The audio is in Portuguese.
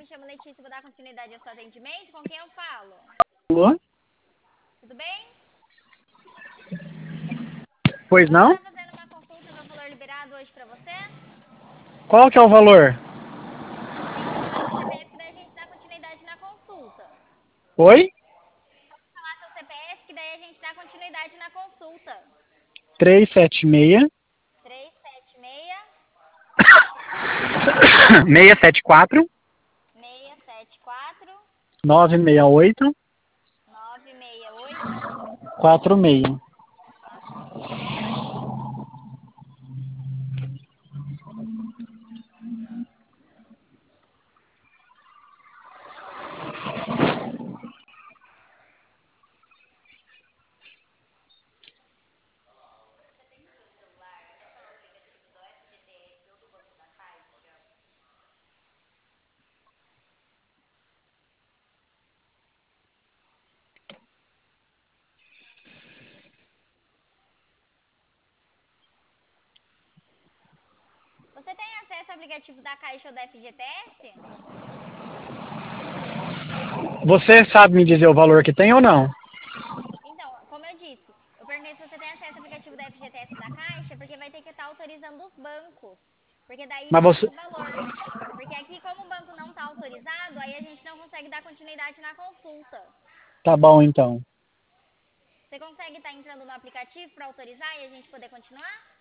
me chamo Letícia, vou dar continuidade ao seu atendimento. Com quem eu falo? Alô? Tudo bem? Pois Você não? tá fazendo uma consulta, meu valor liberado hoje pra você? Qual que é o valor? Tem que falar seu CPF que daí a gente dá continuidade na consulta. Oi? Falar seu CPF que daí a gente dá continuidade na consulta. 376 376 674 674 968 968 46. 46. Você tem acesso ao aplicativo da Caixa ou da FGTS? Você sabe me dizer o valor que tem ou não? Então, como eu disse, eu perguntei se você tem acesso ao aplicativo da FGTS da Caixa, porque vai ter que estar autorizando os bancos. Porque daí Mas mostra você... o valor. Porque aqui, como o banco não está autorizado, aí a gente não consegue dar continuidade na consulta. Tá bom, então. Você consegue estar entrando no aplicativo para autorizar e a gente poder continuar?